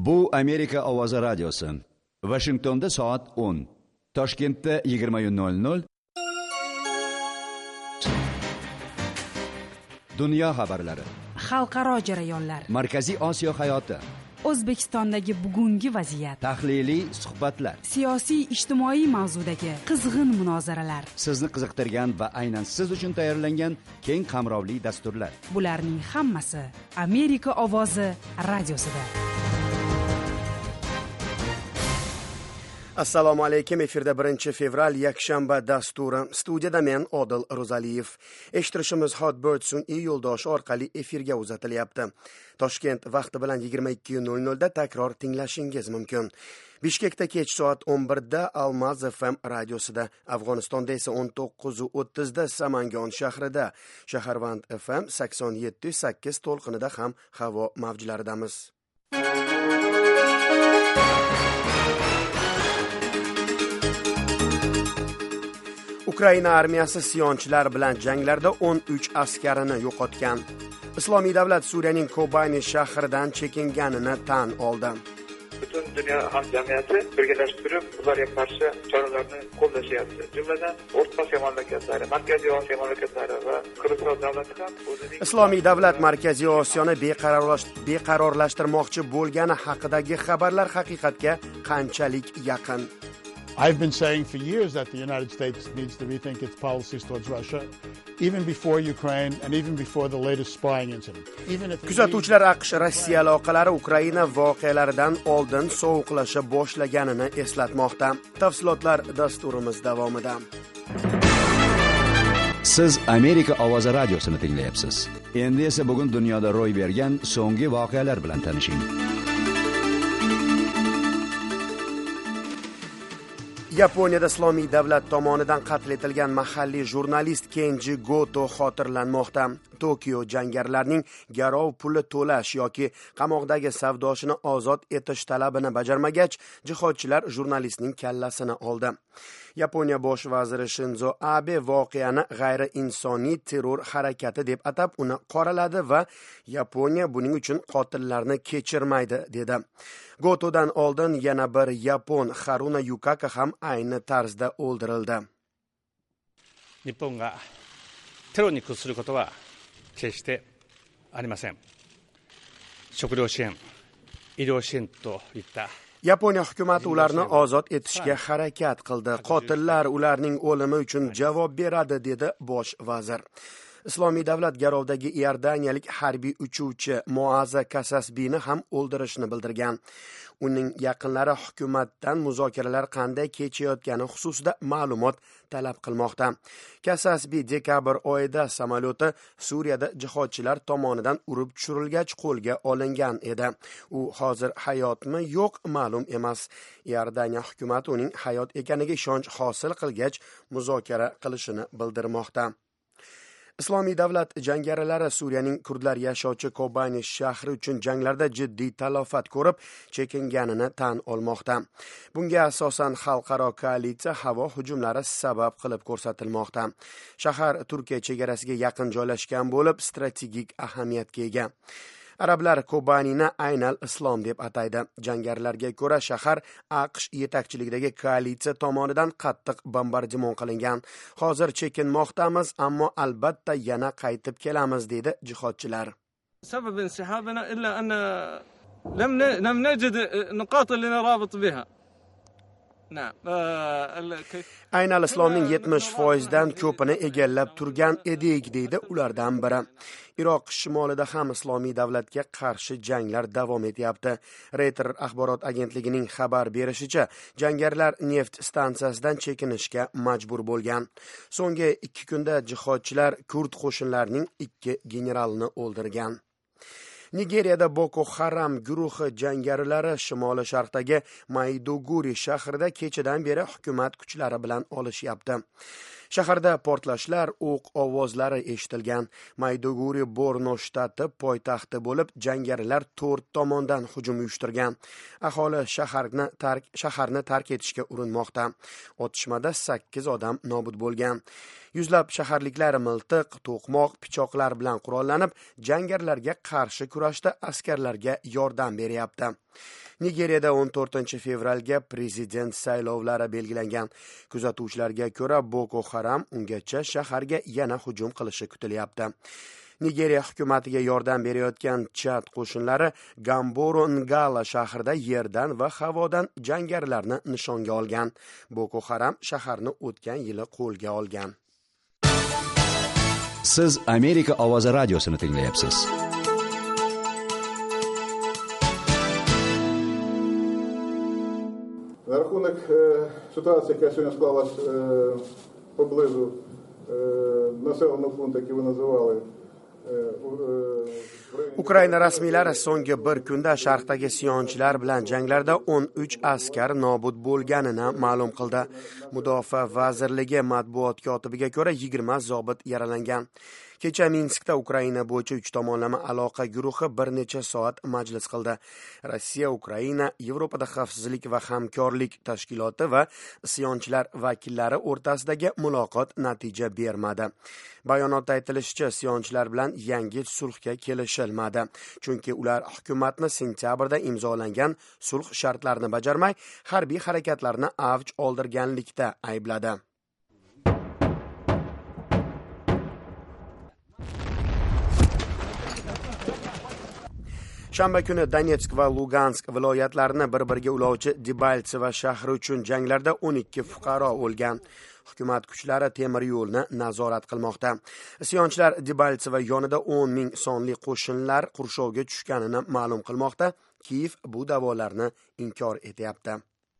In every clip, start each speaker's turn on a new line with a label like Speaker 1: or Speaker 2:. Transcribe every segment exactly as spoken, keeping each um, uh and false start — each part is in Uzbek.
Speaker 1: Bu Amerika ovozi radiosi. Washingtonda soat o'n, Toshkentda yigirma nol nol. Dunyo xabarlari,
Speaker 2: xalqaro jarayonlar,
Speaker 1: Markaziy Osiyo hayoti,
Speaker 2: O'zbekistondagi bugungi vaziyat,
Speaker 1: tahliliy suhbatlar,
Speaker 2: siyosiy ijtimoiy mavzudagi qizg'in munozaralar,
Speaker 1: sizni qiziqtirgan va aynan siz uchun tayyorlangan keng qamrovli dasturlar.
Speaker 2: Bularning hammasi Amerika ovozi radiosida.
Speaker 3: Assalomu alaykum. Efirda birinchi fevral yakshanba dasturi. Studiyada men Odil Ro'zaliyev. Eshittirishimiz Hotbird sun'iy yo'ldoshi orqali efirga uzatilyapti. Toshkent vaqti bilan yigirma ikki nol nol da takror tinglashingiz mumkin. Bishkekda kech soat o'n birda Almaz F M radiosida, Afg'onistonda esa o'n to'qqiz o'ttiz da Samangon shahrida, Shaharvand F M sakson yetti sakkiz to'lqinida ham havo mavjlaridamiz. Ukraina armiyasi isyonchilar bilan janglarda o'n uch askarini yo'qotgan. Islomiy davlat Suriyaning Kobani shahridan chekinganini tan oldi.
Speaker 4: Butun dunyo hamjamiyati birgalashtirib ularga qarshi choralarni qo'llashyapti. Jumladan, O'rta Osiyo mamlakatlari, Markaziy Osiyo mamlakatlari va Qirg'iziston davlati ham o'zining
Speaker 3: Islomiy davlat Markaziy Osiyoni beqarorlashtirmoqchi bo'lgani haqidagi xabarlar haqiqatga qanchalik yaqin?
Speaker 5: I've been saying for years that the United States needs to rethink its policies towards Russia, even before Ukraine and even before the latest spying incident. Even if
Speaker 3: Kuzatuvchilar AQSh Rossiya aloqalari Ukraina voqealaridan oldin sovuqlasha boshlaganini eslatmoqda. Tafsilotlar dasturimiz davomida.
Speaker 1: Siz Amerika ovozi radiosini tinglayapsiz. Endi esa bugun dunyoda ro'y bergan so'nggi voqealar bilan tanishing.
Speaker 3: Yaponiyada Islomiy davlat tomonidan qatl etilgan mahalliy jurnalist Kenji Goto xotirlanmoqda. Tokio jangarilarning garov puli to'lash yoki qamoqdagi savdoshini ozod etish talabini bajarmagach, jihodchilar jurnalistning kallasini oldi. Yaponiya bosh vaziri Shinzo Abe voqeani g'ayri-insoniy terror harakati deb atab uni qoraladi va Yaponiya buning uchun qotillarni kechirmaydi dedi. Gotodan oldin yana bir yapon Haruna Yukaka ham ayni tarzda o'ldirildi.
Speaker 6: 日本がテロに屈することは決してありません。食料支援、医療支援といった
Speaker 3: Yaponiya hukumati ularni ozod etishga harakat qildi. Qotillar ularning o'limi uchun javob beradi dedi bosh vazir. Islomiy davlat garovdagi Iordaniyalik harbiy uchuvchi Muazza Kasasbini ham o'ldirishni bildirgan. Uning yaqinlari hukumatdan muzokaralar qanday kechayotgani xususida ma'lumot talab qilmoqda. Kasasbi dekabr oyida samolyoti Suriyada jihodchilar tomonidan urib tushirilgach qo'lga olingan edi. U hozir hayotmi yo'q ma'lum emas. Iordaniya hukumati uning hayot ekaniga ishonch hosil qilgach muzokara qilishini bildirmoqda. Islomiy davlat jangarilari Suriyaning kurdlar yashovchi Kobani shahri uchun janglarda jiddiy talofat ko'rib, chekinganini tan olmoqda. Bunga asosan xalqaro koalitsiya havo hujumlari sabab qilib ko'rsatilmoqda. Shahar Turkiya chegarasiga yaqin joylashgan bo'lib, strategik ahamiyatga ega. Arablar Kobanini Aynal Islom deb ataydi. Jangarilarga ko'ra shahar AQSh yetakchiligidagi koalitsiya tomonidan qattiq bombardimon qilingan. Hozir chekinmoqdamiz, ammo albatta yana qaytib kelamiz dedi jihodchilar.
Speaker 7: سبب انسحابنا إلا أن لم لم نجد نقاط لنرابط بها. نعم.
Speaker 3: Aynal Islomning yetmish foiz dan ko'pini egallab turgan edik deydi ulardan biri. Iroq shimolida ham Islomiy davlatga qarshi janglar davom etyapti. Reuters axborot agentligining xabar berishicha, jangarilar neft stansiyasidan chekinishga majbur bo'lgan. So'nggi ikki kunda jihodchilar kurd qo'shinlarining ikki generalini o'ldirgan. Nigeriyada Boko Haram guruhi jangarilari shimoli sharqdagi Maiduguri shahrida kechadan beri hukumat kuchlari bilan olishyapti. Shaharda portlashlar, o'q ovozlari eshitilgan. Maiduguri Borno shtati poytaxti bo'lib, jangarilar to'rt tomondan hujum uyushtirgan. Aholi shaharni tark shaharni tark etishga urinmoqda. Otishmada sakkiz odam nobud bo'lgan. Yuzlab shaharliklar miltiq, to'qmoq, pichoqlar bilan qurollanib, jangarilarga qarshi kurashda askarlarga yordam beryapti. Nigeriyada o'n to'rtinchi fevralga prezident saylovlari belgilangan. Kuzatuvchilarga ko'ra Boko Haram ungacha shaharga yana hujum qilishi kutilyapti. Nigeriya hukumatiga yordam berayotgan Chad qo'shinlari Gamboro Ngala shahrida yerdan va havodan jangarilarni nishonga olgan. Boko Haram shaharni o'tgan yili qo'lga olgan.
Speaker 1: Siz Amerika ovozi radiosini tinglayapsiz.
Speaker 8: На рахунок ситуації, яка сьогодні склалась поблизу населеного пункту, який ви називали,
Speaker 3: Ukraina rasmiylari so'nggi bir kunda sharqdagi isyonchilar bilan janglarda o'n uch askar nobud bo'lganini ma'lum qildi. Mudofaa vazirligi matbuot kotibiga ko'ra yigirma zobit yaralangan. Kecha Minskda Ukraina bo'yicha uch tomonlama aloqa guruhi bir necha soat majlis qildi. Rossiya, Ukraina, Yevropada xavfsizlik va hamkorlik tashkiloti va isyonchilar vakillari o'rtasidagi muloqot natija bermadi. Bayonotda aytilishicha, isyonchilar bilan yangi sulhga kelishilmadi, chunki ular hukumatni sentyabrda imzolangan sulh shartlarini bajarmay, harbiy harakatlarni avj oldirganlikda aybladi. Shanba kuni Donetsk va Lugansk viloyatlarini bir-biriga ulovchi Debaltseva shahri uchun janglarda o'n ikki fuqaro o'lgan. Hukumat kuchlari temir yo'lni nazorat qilmoqda. Isyonchilar Debaltseva yonida o'n ming sonli qo'shinlar qurshovga tushganini ma'lum qilmoqda. Kiyev bu da'volarni inkor etyapti.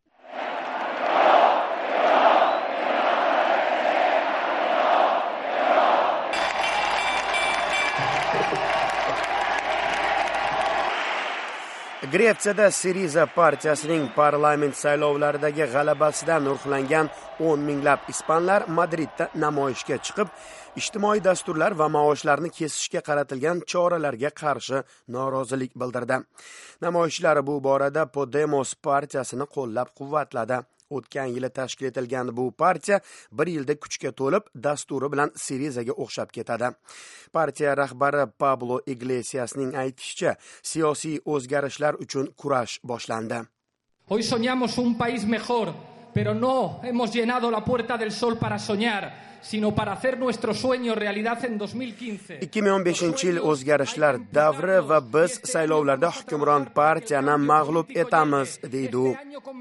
Speaker 3: Gretsiyada Syriza partiyasining parlament saylovlaridagi g'alabasidan ruhlangan o'n minglab ispanlar Madridda namoyishga chiqib, ijtimoiy dasturlar va maoshlarni kesishga qaratilgan choralarga qarshi norozilik bildirdi. Namoyishchilar bu borada Podemos partiyasini qo'llab-quvvatladi. O'tgan yili tashkil etilgan bu partiya bir yilda kuchga to'lib, dasturi bilan Syrizaga o'xshab ketadi. Partiya rahbari Pablo Iglesiasning aytishicha, siyosiy o'zgarishlar uchun kurash boshlandi.
Speaker 9: Hoy soñamos un país mejor, pero no hemos llenado la puerta del sol para soñar, sino para hacer nuestro sueño realidad en dos mil quince. ikki ming o'n beshinchi yil o'zgarishlar davri va biz saylovlarda hukmron partiyani mag'lub etamiz, deydi u.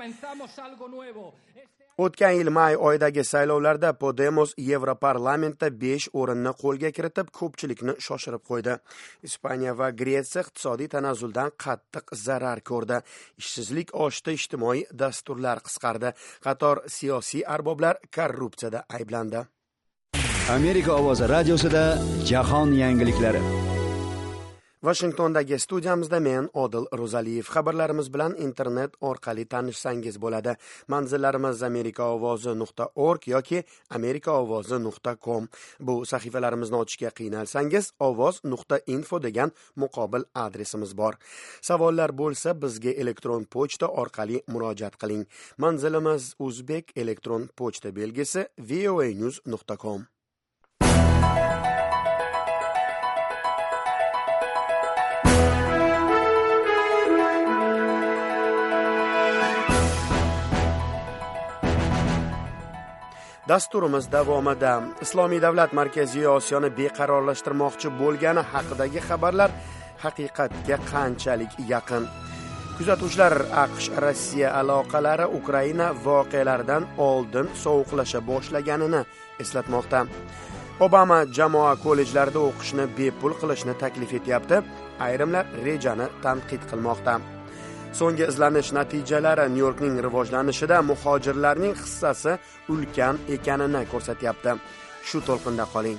Speaker 9: O'tgan yil may oyidagi saylovlarda Podemos Yevroparlamentda besh o'rinni qo'lga kiritib, ko'pchilikni shoshirib qo'ydi. Ispaniya va Gretsiya iqtisodiy tanazzuldan qattiq zarar ko'rdi. Ishsizlik oshdi, ijtimoiy dasturlar qisqardi. Qator siyosiy arboblar korrupsiyada ayblandi.
Speaker 1: Amerika ovozi radiosida jahon yangiliklari.
Speaker 3: Washingtondagi studiyamizda men Odil Ro'zaliyev. Xabarlarimiz bilan internet orqali tanishsangiz bo'ladi. Manzillarimiz amerika ovozi nuqta org yoki amerika ovozi nuqta com. Bu sahifalarimizni ochishga qiynalsangiz ovoz nuqta info degan muqobil adresimiz bor. Savollar bo'lsa bizga elektron pochta orqali murojaat qiling. Manzilimiz Uzbek elektron pochta belgisi voa news nuqta com. Dasturimiz davomida Islomiy davlat Markaziy Osiyoni beqarorlashtirmoqchi bo'lgani haqidagi xabarlar haqiqatga qanchalik yaqin? Kuzatuvchilar AQSh Rossiya aloqalari Ukraina voqealaridan oldin sovuqlasha boshlaganini eslatmoqda. Obama jamoa kollejlarida o'qishni bepul qilishni taklif etyapti. Ayrimlar rejani tanqid qilmoqda. So'nggi izlanish natijalari Nyu-Yorkning rivojlanishida muhojirlarning hissasi ulkan ekanini ko'rsatyapti. Shu to'lqinda qoling.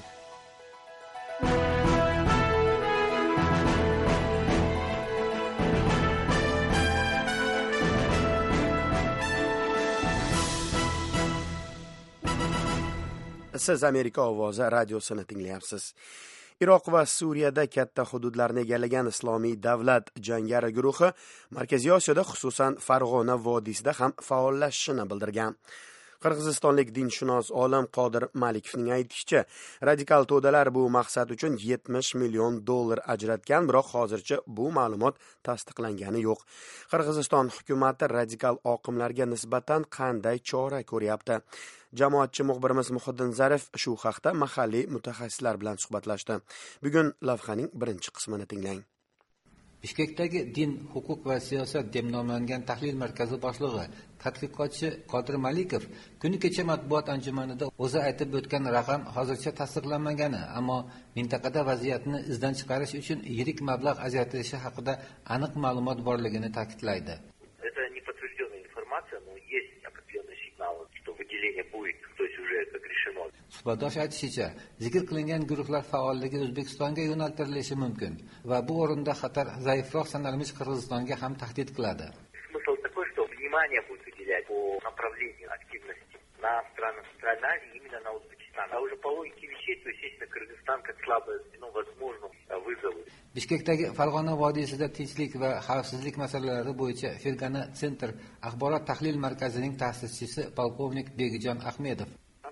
Speaker 3: Siz Amerika ovozi radiosini tinglayapsiz. Iroq va Suriyada katta hududlarni egallagan Islomiy davlat jangari guruhi Markaziy Osiyoda, xususan Farg'ona vodiysida ham faollashishini bildirgan. Qirg'izistonlik dinshunos olim Qodir Malikovning aytishicha, radikal to'dalar bu maqsad uchun yetmish million dollar ajratgan, biroq hozircha bu ma'lumot tasdiqlangani yo'q. Qirg'iziston hukumati radikal oqimlarga nisbatan qanday chora ko'ryapti? Jamoatchi muxbirimiz Muhiddin Zarif shu haqda mahalliy mutaxassislar bilan suhbatlashdi. Bugun lavhaning birinchi qismini tinglang.
Speaker 10: Bishkekdagi din, huquq va siyosat deb nomlangan tahlil markazi boshlig'i, tadqiqotchi Qodir Malikov kuni kecha matbuot anjumanida o'zi aytib o'tgan raqam hozircha tasdiqlanmagani, ammo mintaqada vaziyatni izdan chiqarish uchun yirik mablag' ajratilishi haqida aniq ma'lumot borligini ta'kidlaydi. Suhbatdosh aytishicha, zikr qilingan guruhlar faolligi O'zbekistonga yo'naltirilishi mumkin va bu o'rinda xatar zaifroq sanalmish Qirg'izistonga ham tahdid qiladi. Bishkekdagi Farg'ona vodiysida tinchlik va xavfsizlik masalalari bo'yicha Fergana Center axborot tahlil markazining ta'sischisi polkovnik Begijon Ahmedov.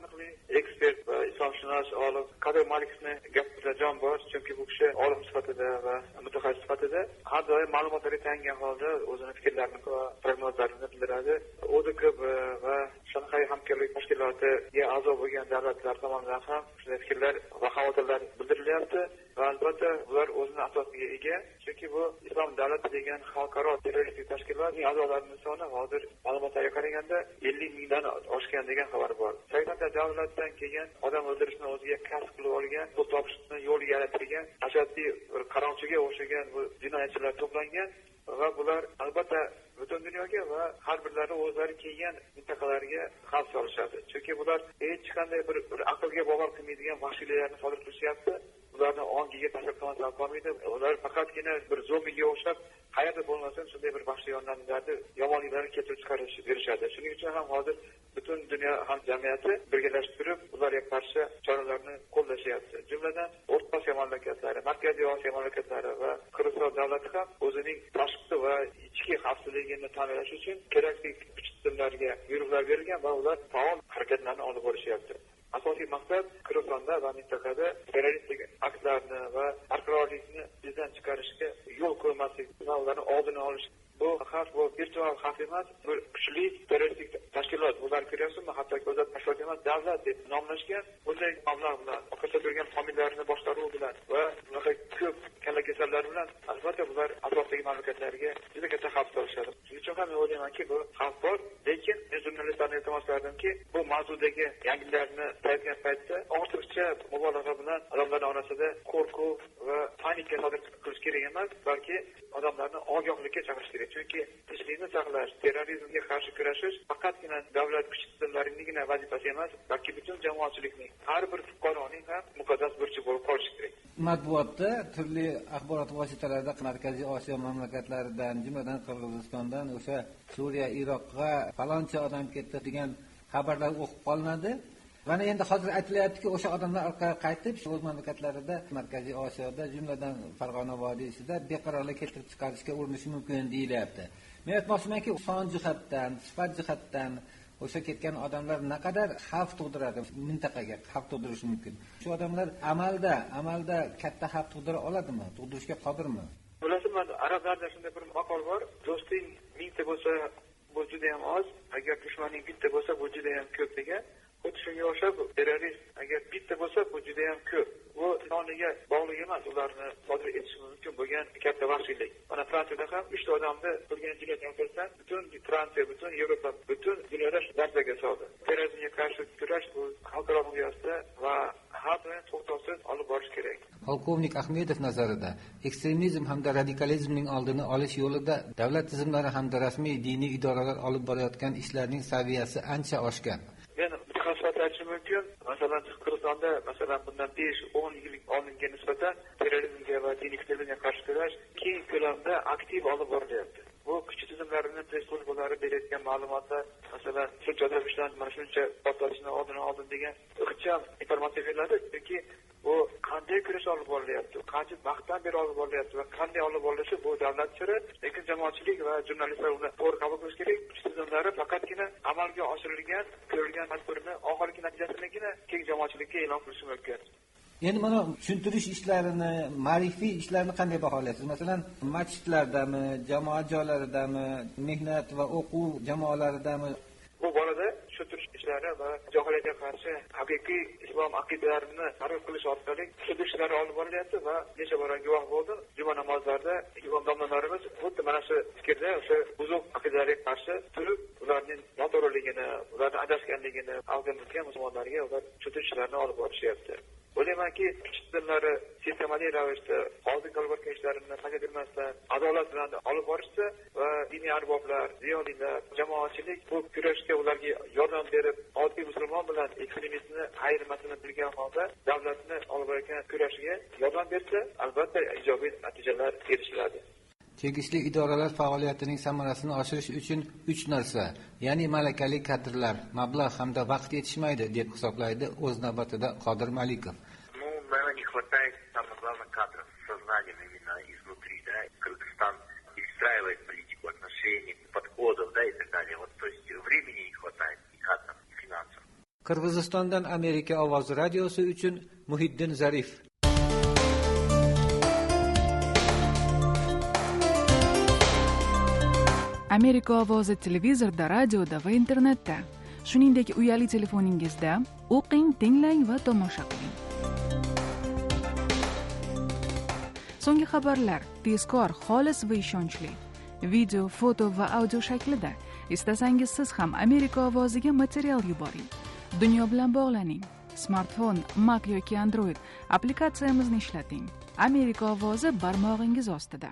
Speaker 4: Olim Qodir Malikovni gapida jon bor, chunki bu kishi olim sifatida va mutaxassis sifatida har doim ma'lumotlarga tayangan holda o'zini fikrlarini va prognozlarini bildiradi. O D K B va Shanxay hamkorlik tashkilotiga a'zo bo'lgan davlatlar tomonidan ham shunday fikrlar va xavotirlar bildirilyapti va albatta ular o'zini asosiga ega, chunki bu Islom davlati degan xalqaro terroristik tashkilotning a'zolarining soni hozir ma'lumotlarga qaraganda ellik mingdan oshgan degan xabar bor. sakson davlatdan kelgan odam o'ldirishni o'ziga kasb qilib olgan, pul topishni yo'l yaratirgan, ashaddiy bir qaroqchiga o'xshagan bu jinoyatchilar to'plangan va bular albatta butun dunyoga va har birlari o'zlari kelgan mintaqalarga xavf solishadi. Chunki bular hech qanday bir, bir aqlga bovar qilmaydigan vahshiyliklarni sodir qilishyapti. Ularni ongiga tashlab qolmaydi. Ular faqatgina bir zombiga o'xshab qayerda bo'lmasin shunday bir vahshiy yonlarni, yomonliklarni keltirib chiqarish berishadi. Shuning uchun ham hozir butun dunyo ham jamiyati birgalashib turib, ularga qarshi choralarni qo'llashyapti. Jumladan, O'rta Osiyo mamlakatlari, Markaziy Osiyo mamlakatlari va Qirg'iziston davlati ham o'zining tashqi va ichki xavfsizligini ta'minlash uchun kerakli kuch tizimlarga buyruqlar berilgan va ular faol harakatlarni olib borishyapti. Asosiy maqsad Qirg'izistonda va mintaqada terroristik aktlarni va barqarorlikni bizdan chiqarishga yo'l qo'ymaslik va ularni oldini olish. Bu xavf bu virtual xavf emas, bir kuchli terroristik tashkilot. Ular ko'ryapsizmi, hatto o'zat tashkilot emas, davlat deb nomlashgan. Bunday mablag' bilan, orqasida turgan homiylarni boshqaruvi bilan va bunaqa ko'p kalla kasallar bilan albatta bular atrofdagi mamlakatlarga juda katta xavf solishadi. Shuning uchun ham men o'ylaymanki, bu xavf bor, lekin men jurnalistlarga iltimos qilardimki, bu mavzudagi yangiliklarni tayyorlagan paytda ortiqcha mubolag'a bilan odamlarning orasida qo'rquv va panika sodir qilish kerak emas, balki odamlarni ogohlikka chaqirish kerak. Chunki tinchlikni saqlash, terrorizmga qarshi kurashish faqatgina davlat kuch tizimlariningina vazifasi emas, balki butun jamoatchilikning, har bir fuqaroning ham muqaddas burchi bo'lib qolishi kerak.
Speaker 10: Matbuotda turli axborot vositalarida Markaziy Osiyo mamlakatlaridan, jumladan Qirg'izistondan o'sha Suriya, Iroqqa faloncha odam ketdi degan xabarlar o'qib qolinadi. Mana endi hozir aytilyaptiki, o'sha odamlar orqaga qaytib, o'z mamlakatlarida, Markaziy Osiyoda, jumladan Farg'ona vodiysida beqarorlik keltirib chiqarishga urinishi mumkin deyilyapti. Men aytmoqchimanki, son jihatdan, sifat jihatdan o'sha ketgan odamlar naqadar xavf tug'diradi, mintaqaga xavf tug'dirishi mumkin. Shu odamlar amalda, amalda katta xavf tug'dira oladimi? Tug'dirishga qodirmi?
Speaker 4: Bilasizmi, arablarda shunday bir maqol bor: do'sting mingta bo'lsa, bu juda ham oz, agar dushmaning bitta bo'lsa, bu juda ham ko'p degan. Xuddi shunga o'xshab terrorist agar bitta bo'lsa, bu juda ham ko'p. Bu soniga bog'liq emas, ularni sodir etish mumkin bo'lgan katta vahshiylik. Mana Fransiyada ham uchta odamni bo'lgan jihat keltirsa, butun Fransiya, butun Yevropa, butun dunyoda darsaga soldi. Terrorizmga qarshi kurash bu xalqaro miqyosda va har doim to'xtovsiz olib borish kerak.
Speaker 10: Polkovnik Ahmedov nazarida, ekstremizm hamda radikalizmning oldini olish yo'lida davlat tizimlari hamda rasmiy diniy idoralar olib borayotgan ishlarning saviyasi ancha oshgan.
Speaker 4: Men mutaxassislar aytishim mumkin, masalan, Qirg'izistonda masalan bundan besh o'n yil oldinga nisbatan terrorizmga va diniy ekstremizmga qarshi kurash keng ko'lamda aktiv olib borilyapti. Bu kuch tizimlarining press-slujbalari berayotgan ma'lumotlar, masalan, shuncha odam ishlandi, mana shuncha portlashni oldini oldi degan ixcham informatsiya beriladi, chunki bu qanday kurash olib borilyapti, qancha vaqtdan beri olib borilyapti va qanday olib borilishi bu davlat siri, lekin jamoatchilik va jurnalistlar uni to'g'ri qabul qilish kerak. Kuch tizimlari faqatgina amalga oshirilgan, ko'rilgan
Speaker 10: Endi mana tushuntirish ishlarini, ma'rifiy ishlarni qanday baholaysiz? Masalan, masjidlardami, jamoat joylaridami, mehnat va o'quv jamoalaridami?
Speaker 4: Bu borada tushuntirish ishlari va johiliyatga qarshi haqiqiy islom aqidalarini targ'ib qilish orqali tushuntirish ishlari olib borilyapti va necha bor guvoh bo'ldim. Juma namozlarida imom domlalarimiz xuddi mana shu fikrda o'sha buzuq aqidalarga qarshi turib, ularning noto'g'riligini, ularning adashganligini alg'ingan musulmonlarga ular tushuntirish ishlarini olib borishyapti. O'ylaymanki, tizimlari sistematik ravishda oldin olib borgan ishlarini qadrlamasdan, adolat bilan olib borishsa va diniy arboblar, ziyolilar, jamoatchilik bu kurashga ularga yordam berib, oddiy musulmon bilan ekstremistni ayirmasini bilgan holda davlatni olib borgan kurashiga yordam bersa, albatta ijobiy natijalar erishiladi.
Speaker 10: Tegishli idoralar faoliyatining samarasini oshirish uchun uch narsa, ya'ni malakali kadrlar, mablag' hamda vaqt yetishmaydi deb hisoblaydi o'z navbatida Qodir Malikov.
Speaker 11: Ну, наверное, не хватает самых главных кадров с сознанием именно изнутри, да. Кыргызстан выстраивает политику отношений, подходов, да, и так далее. Вот, то есть времени не хватает, и кадров, и финансов.
Speaker 10: Qirg'izistondan Amerika ovozi radiosi uchun Muhiddin Zarif.
Speaker 2: Amerika ovozi televizorda, radioda va internetda, shuningdek uyali telefoningizda o'qing, tinglang va tomosha qiling. So'nggi xabarlar tezkor, xolis va ishonchli. Video, foto va audio shaklida. Istasangiz siz ham Amerika ovoziga material yuboring. Dunyo bilan bog'laning. Smartfon, Mac yoki Android applikatsiyamizni ishlating. Amerika ovozi barmog'ingiz ostida.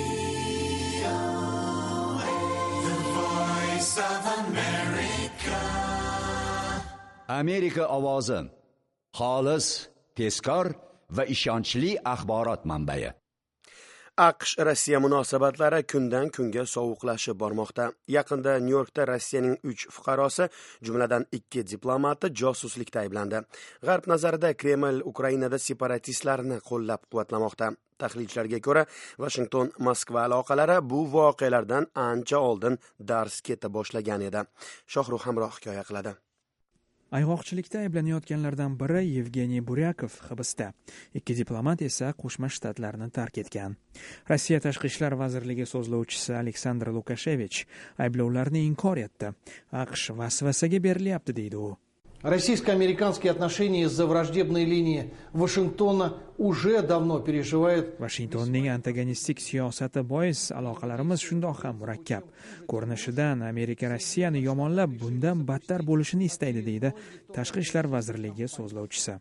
Speaker 1: Amerika ovozi xolis, tezkor va ishonchli axborot manbai.
Speaker 3: AQSh Rossiya munosabatlari kundan kunga sovuqlashib bormoqda. Yaqinda Nyu-Yorkda Rossiyaning uch fuqarosi, jumladan ikki diplomati josuslikda ayblandi. G'arb nazarida Kreml Ukrainada separatistlarni qo'llab-quvvatlamoqda. Tahlilchilarga ko'ra, Washington-Moskva aloqalari bu voqealardan ancha oldin dars keta boshlagan edi. Shohruh Hamroh hikoya qiladi.
Speaker 12: Ayg'oqchilikda ayblanayotganlardan biri Yevgeniy Buryakov hibsda. Ikki diplomat esa Qo'shma Shtatlarni tark etgan. Rossiya Tashqi ishlar vazirligi so'zlovchisi Aleksandr Lukashevich ayblovlarni inkor etdi. AQSh vasvasaga berilyapti deydi u.
Speaker 13: Российско-американские отношения из-за враждебной линии Вашингтона уже давно переживают.
Speaker 12: Washingtonning antagonistik siyosati bois aloqalarimiz shundoq ham murakkab. Ko'rinishidan Amerika Rossiyani yomonlab, bundan battar bo'lishini istaydi deydi Tashqi ishlar vazirligi so'zlovchisi.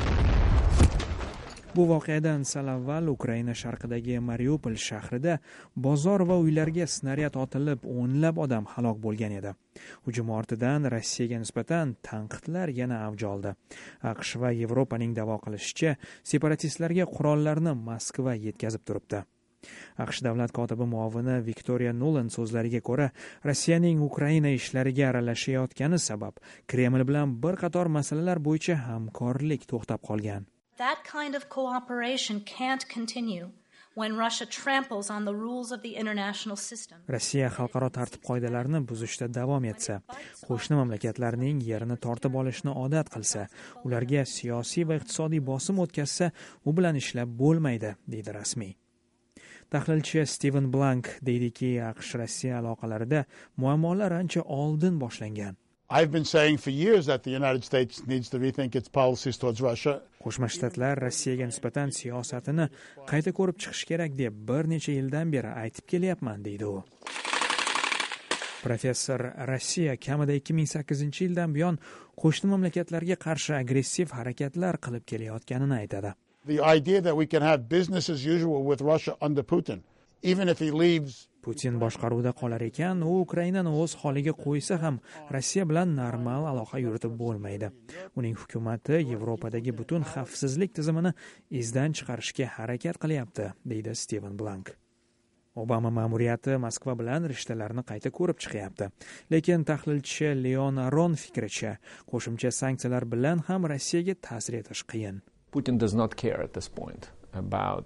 Speaker 12: Bu voqeadan salavval Ukraina sharqidagi Mariupol shahrida bozor va uylarga snaryad otilib, o'nlab odam halok bo'lgan edi. Hujum ortidan Rossiyaga nisbatan tanqidlar yana avj oldi. AQSh va Yevropaning da'vo qilishicha, separatistlarga qurollarni Moskva yetkazib turibdi. AQSh davlat kotibi muovini Victoria Nuland so'zlariga ko'ra, Rossiyaning Ukraina ishlariga aralashayotgani sabab Kreml bilan bir qator masalalar bo'yicha hamkorlik to'xtab qolgan.
Speaker 14: That kind of cooperation can't continue when Russia tramples on the rules of the international system.
Speaker 12: Rossiya xalqaro tartib qoidalarini buzishda davom etsa, qo'shni mamlakatlarning yerini tortib olishni odat qilsa, ularga siyosiy va iqtisodiy bosim o'tkazsa, u bilan ishlab bo'lmaydi, deydi rasmiy. Tahlilchi Steven Blank deydiki, AQSh-Rossiya aloqalarida muammolar ancha oldin boshlangan.
Speaker 5: I've been saying for years that the United States needs to rethink its policies towards Russia.
Speaker 12: Qo'shma Shtatlar Rossiyaga nisbatan siyosatini qayta ko'rib chiqish kerak deb bir necha yildan beri aytib kelyapman, deydi u. Professor Rossiya kamida ikki ming sakkizinchi yildan buyon qo'shni mamlakatlarga qarshi agressiv harakatlar qilib kelayotganini aytadi.
Speaker 5: The idea that we can have business as usual with Russia under Putin, even if he leaves
Speaker 12: Putin boshqaruvida qolar ekan, u Ukrainani o'z holiga qo'ysa ham Rossiya bilan normal aloqa yuritib bo'lmaydi. Uning hukumati Yevropadagi butun xavfsizlik tizimini izdan chiqarishga harakat qilyapti, deydi Steven Blank. Obama ma'muriyati Moskva bilan rishtalarni qayta ko'rib chiqyapti. Lekin tahlilchi Leon Aron fikricha, qo'shimcha sanksiyalar bilan ham Rossiyaga ta'sir etish qiyin.
Speaker 15: Putin does not care at this point about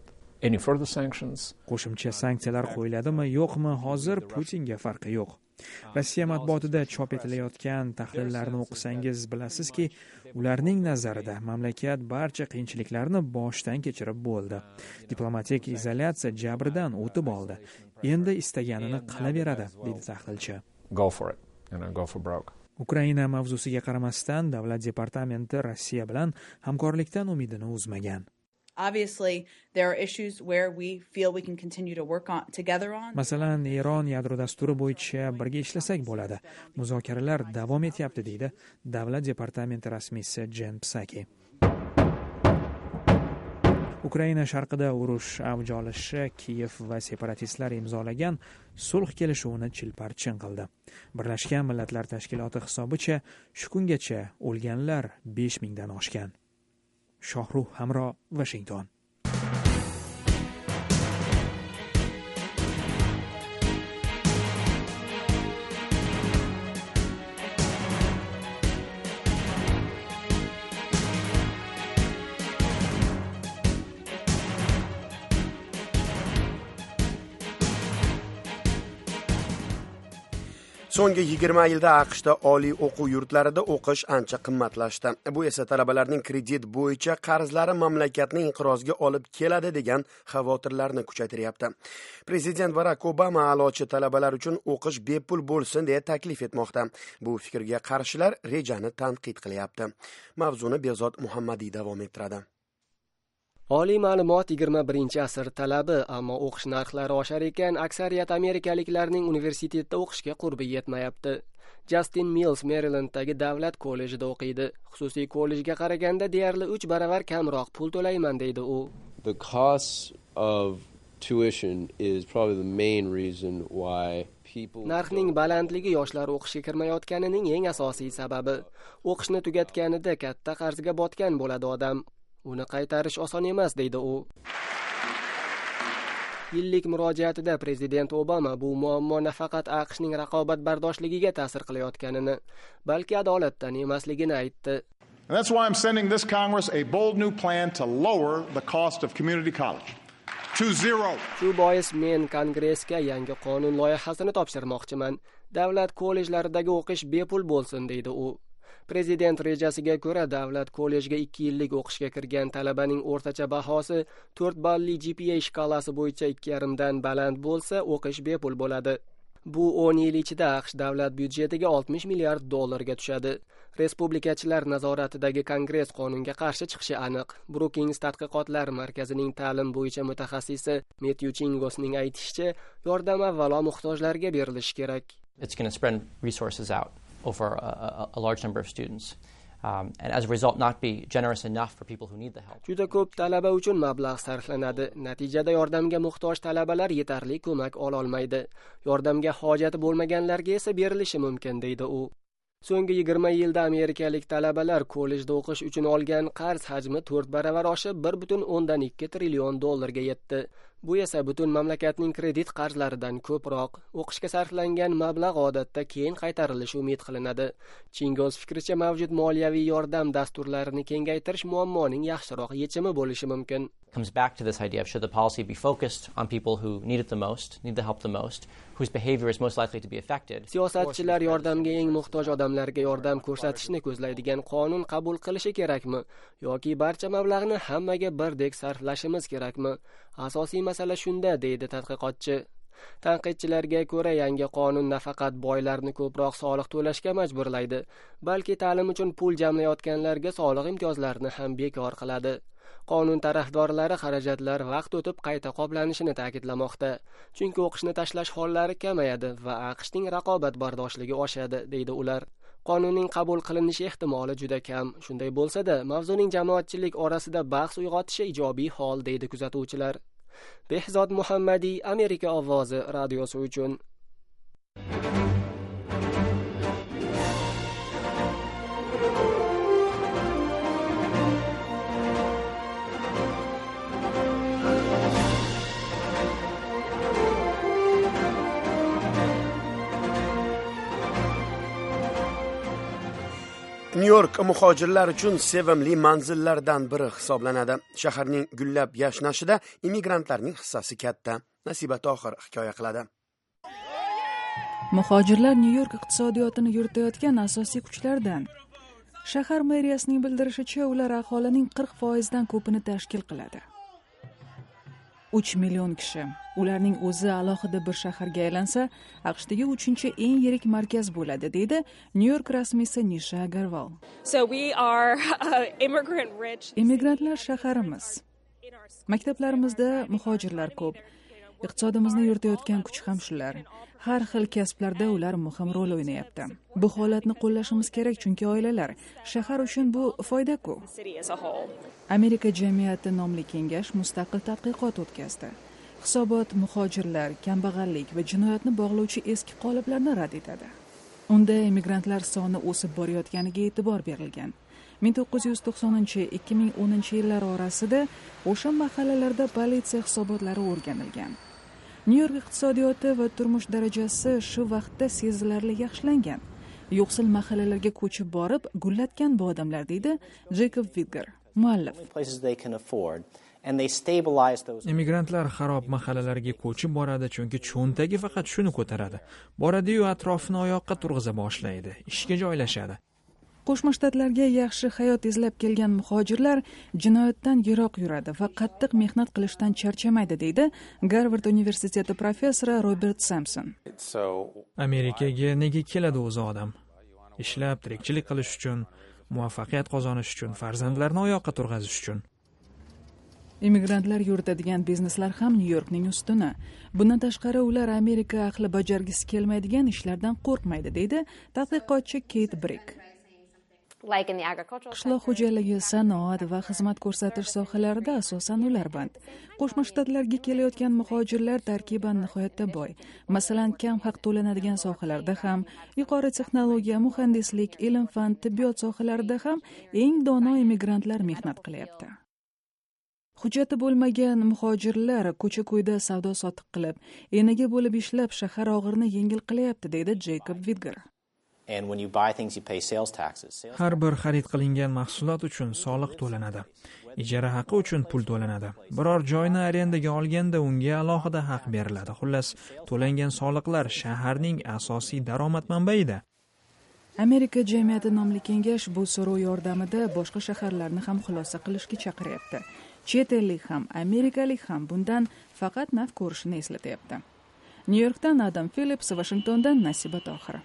Speaker 15: any further sanctions.
Speaker 12: Qo'shimcha sanksiyalar qo'yiladimi, yo'qmi, hozir Putinga farqi yo'q. Rossiya matbuotida chop etilayotgan tahlillarni o'qisangiz bilasizki, ularning nazarida mamlakat barcha qiyinchiliklarni boshdan kechirib bo'ldi. Diplomatik izolyatsiya jabridan o'tib oldi. Endi istaganini qilaveradi, dedi tahlilchi.
Speaker 15: Go for it, you know, go for broke.
Speaker 12: Ukraina mavzusiga qaramasdan davlat departamenti Rossiya bilan hamkorlikdan umidini uzmagan.
Speaker 16: Obviously, there are issues where we feel we can continue to work on together on.
Speaker 12: Masalan, Eron yadro dasturi bo'yicha birga ishlasak bo'ladi. Muzokaralar davom etyapti, deydi davlat departamenti rasmiysi Jen Psaki. Ukraina sharqida urush avj olishi Kiyev va separatistlar imzolagan sulh kelishuvini chilparchin qildi. Birlashgan Millatlar Tashkiloti hisobicha shu kungacha o'lganlar besh mingdan oshgan. Shohruh Hamro, Washington.
Speaker 3: So'nggi yigirma yilda AQShda oliy o'quv yurtlarida o'qish ancha qimmatlashdi. Bu esa talabalarning kredit bo'yicha qarzlari mamlakatni inqiroziga olib keladi degan xavotirlarni kuchaytiryapti. Prezident Barack Obama a'lochi talabalar uchun o'qish bepul bo'lsin deya taklif etmoqda. Bu fikrga qarshilar rejani tanqid qilyapti. Mavzuni Behzod Muhammadiy davom ettiradi.
Speaker 17: Oliy ma'lumot yigirma birinchi asr talabi, ammo o'qish narxlari oshar ekan, aksariyat amerikaliklarning universitetda o'qishga qurbi yetmayapti. Justin Mills Marylanddagi davlat kollejida o'qiydi. Xususiy kollejga qaraganda deyarli uch baravar kamroq pul to'layman deydi u.
Speaker 18: The cost of tuition is probably the main reason why people
Speaker 17: Narxning balandligi yoshlar o'qishga kirmayotganining eng asosiy sababi. O'qishni tugatganida katta qarzga botgan bo'ladi odam. Uni qaytarish oson emas, deydi u. Yillik murojaatida prezident Obama bu muammo nafaqat AQShning raqobatbardoshligiga ta'sir qilayotganini, balki adolatdan emasligini aytdi.
Speaker 8: And that's why I'm sending this Congress a bold new plan to lower the cost of community college to zero.
Speaker 17: Shu bois men Kongressga yangi qonun loyihasini topshirmoqchiman. Davlat kollejlaridagi o'qish bepul bo'lsin, deydi u. Prezident rejasiga ko'ra davlat kollejga ikki yillik o'qishga kirgan talabaning o'rtacha bahosi to'rt balli G P A shkalasi bo'yicha ikki yarim dan baland bo'lsa, o'qish bepul bo'ladi. Bu o'n yil ichida AQSh davlat byudjetiga oltmish milliard dollarga tushadi. Respublikachilar nazoratidagi Kongress qonunga qarshi chiqishi aniq. Brookings tadqiqotlar markazining ta'lim bo'yicha mutaxassisi Matthew Chingosning aytishicha, yordam avvalo muhtojlarga berilishi kerak.
Speaker 19: It's going to spread resources out over a, a, a large number of students. Um, and as a result not be generous enough for people who need the help.
Speaker 17: Juda ko'p talaba uchun mablag' sarflanadi. Natijada yordamga muhtoj talabalar yetarli ko'mak ola olmaydi. Yordamga hojati bo'lmaganlarga esa berilishi mumkin, deydi u. So'nggi yigirma yilda amerikalik talabalar kollejda o'qish uchun olgan qarz hajmi to'rt baravar oshib bir butun o'ndan ikki trillion dollarga yetdi. Bu esa butun mamlakatning kredit qarzlaridan ko'proq. O'qishga sarflangan mablag' odatda keyin qaytarilishi umid qilinadi. Chingos fikricha mavjud moliyaviy yordam dasturlarini kengaytirish muammoning yaxshiroq yechimi bo'lishi mumkin.
Speaker 19: Comes back to this idea of should the policy be focused on people who need it the most, need the help the most, whose behavior is most likely to be affected.
Speaker 17: Siyosatchilar yordamga eng muhtoj odamlarga yordam ko'rsatishni ko'zlaydigan qonun qabul qilishi kerakmi yoki barcha mablag'ni hammaga birdek sarflashimiz kerakmi? Asosiy masala shunda, deydi tadqiqotchi. Tanqidchilarga ko'ra yangi qonun nafaqat boylarni ko'proq soliq to'lashga majburlaydi, balki ta'lim uchun pul jamlayotganlarga soliq imtiyozlarini ham bekor qiladi. Qonun tarafdorlari xarajatlar vaqt o'tib qayta qoplanishini ta'kidlamoqda. Chunki o'qishni tashlash hollari kamayadi va AQShning raqobatbardoshligi oshadi, deydi ular. Qonunning qabul qilinishi ehtimoli juda kam. Shunday bo'lsa-da, mavzuning jamoatchilik orasida bahs uyg'otishi ijobiy hol, deydi kuzatuvchilar. Behzod Muhammadiy, Amerika ovozi radiosi uchun.
Speaker 3: Nyu-York muhojirlar uchun sevimli manzillardan biri hisoblanadi. Shaharning gullab yashnashida immigrantlarning hissasi katta. Nasiba Tohir hikoya qiladi.
Speaker 2: Muhojirlar Nyu-York iqtisodiyotini yuritayotgan asosiy kuchlardan. Shahar meriyasining bildirishicha, ular aholining qirq foizidan ko'pini tashkil qiladi. uch million kishi. Ularning o'zi alohida bir shaharga aylansa, AQShdagi uchinchi eng yirik markaz bo'ladi, deydi Nyu-York rasmiysi Nisha Agarwal.
Speaker 20: So we are uh, immigrant rich.
Speaker 2: Immigrantlar shaharimiz. Maktablarimizda muhojirlar ko'p. Iqtisodimizni yuritayotgan kuch ham shular. Har xil kasblarda ular muhim rol o'ynayapti. Bu holatni qo'llashimiz kerak, chunki oilalar, shahar uchun bu foyda-ku. Amerika jamiyati nomli kengash mustaqil tadqiqot o'tkazdi. Hisobot muhojirlar, kambag'allik va jinoyatni bog'lovchi eski qoliplarni rad etadi. Unda immigrantlar soni o'sib borayotganiga e'tibor berilgan. ming to'qqiz yuz to'qsoninchi - ikki ming o'ninchi yillar orasida o'sha mahallalarda politsiya hisobotlari o'rganilgan. Nyu-York iqtisodiyoti va turmush darajasi shu vaqtda sezilarli yaxshilangan. Yo'qsil mahallalarga ko'chib borib, gullatgan bu odamlar, deydi Jacob Vidgar, muallif.
Speaker 12: Immigrantlar xarob mahallalarga ko'chib boradi, chunki cho'ntagi faqat shuni ko'taradi. Boradi-yu atrofini oyoqqa turg'iza boshlaydi, ishga joylashadi.
Speaker 2: Qo'shma Shtatlarga yaxshi hayot izlab kelgan muhojirlar jinoyatdan yiroq yuradi va qattiq mehnat qilishdan charchamaydi, deydi Garvard universiteti professori Robert Sampson.
Speaker 12: Amerikaga nega keladi o'zi odam? Ishlab, tirikchilik qilish uchun, muvaffaqiyat qozonish uchun, farzandlarni oyoqqa turg'azish uchun.
Speaker 2: Immigrantlar yuritadigan bizneslar ham Nyu-Yorkning ustuni. Bundan tashqari ular Amerika ahli bajargisi kelmaydigan ishlardan qo'rqmaydi, deydi tadqiqotchi Kate Brick. Qishloq xo'jaligi, sanoat va xizmat ko'rsatish sohalarida asosan ular band. Qo'shma Shtatlarga kelayotgan muhojirlar tarkiban nihoyatda boy. Masalan, kam haq to'lanadigan sohalarda ham, yuqori texnologiya, muhandislik, ilm-fan, tibbiyot sohalarida ham eng dono immigrantlar mehnat qilyapti. Hujjati bo'lmagan muhojirlar ko'cha-ko'yda savdo-sotiq qilib, enaga bo'lib ishlab shahar og'irini yengil qilyapti, deydi Jacob Vidgar.
Speaker 12: Har bir xarid qilingan mahsulot uchun soliq to'lanadi. Ijara haqi uchun pul to'lanadi. Biror joyni arendaga olganda unga alohida haq beriladi. Xullas, to'langan soliqlar shaharning asosiy daromad manbaida.
Speaker 2: Amerika jamiyati nomli kengash bu so'rov yordamida boshqa shaharlarni ham xulosa qilishga chaqiryapti. Chet ellik ham, amerikalik ham bundan faqat naf ko'rishini eslatyapti. Nyu-Yorkdan Adam Phillips, Washingtondan Nasiba Tohir.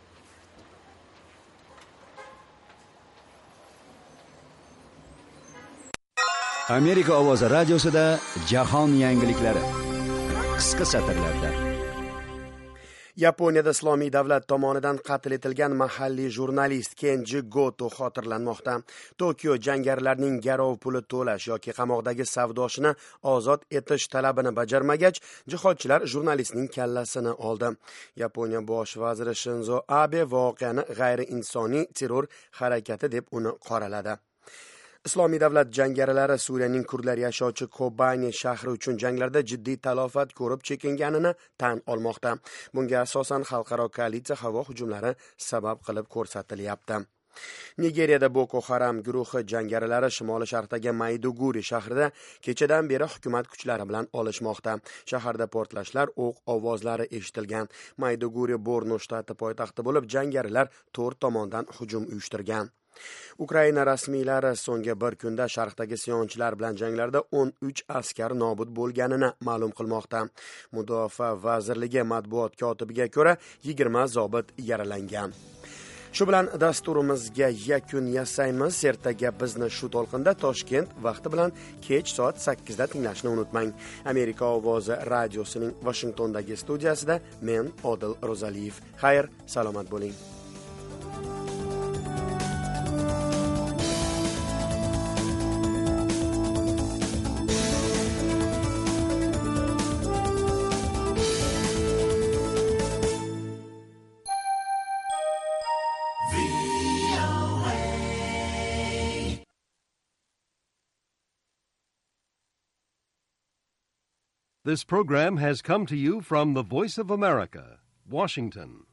Speaker 1: Amerika ovozi radiosida jahon yangiliklari qisqa satrlarda.
Speaker 3: Yaponiyada Islomiy davlat tomonidan qatl etilgan mahalliy jurnalist Kenji Goto xotirlanmoqda. Tokio jangarilarning garov puli to'lash yoki qamoqdagi savdoshini ozod etish talabini bajarmagach, jihodchilar jurnalistning kallasini oldi. Yaponiya bosh vaziri Shinzo Abe voqeani g'ayriinsoniy terror harakati deb uni qoraladi. Islomiy davlat jangarilari Suriyaning kurdlar yashovchi Kobani shahri uchun janglarda jiddiy talofat ko'rib chekinganini tan olmoqda. Bunga asosan xalqaro koalitsiya havo hujumlari sabab qilib ko'rsatilyapti. Nigeriyada Boko Haram guruhi jangarilari shimoli-sharqdagi Maiduguri shahrida kechadan beri hukumat kuchlari bilan olishmoqda. Shaharda portlashlar, o'q ovozlari eshitilgan. Maiduguri Borno shtati poytaxti bo'lib, jangarilar to'rt tomondan hujum uyushtirgan. Ukraina rasmiylari so'nggi bir kunda sharqdagi isyonchilar bilan janglarda o'n uch askar nobud bo'lganini ma'lum qilmoqda. Mudofaa vazirligi matbuot kotibiga ko'ra yigirma zobit yaralangan. Shu bilan dasturimizga yakun yasaymiz. Ertaga bizni shu to'lqinda Toshkent vaqti bilan kech soat sakkizda tinglashni unutmang. Amerika ovozi radiosining Washingtondagi studiyasida men Odil Ro'zaliyev. Xayr, salomat bo'ling.
Speaker 21: This program has come to you from the Voice of America, Washington.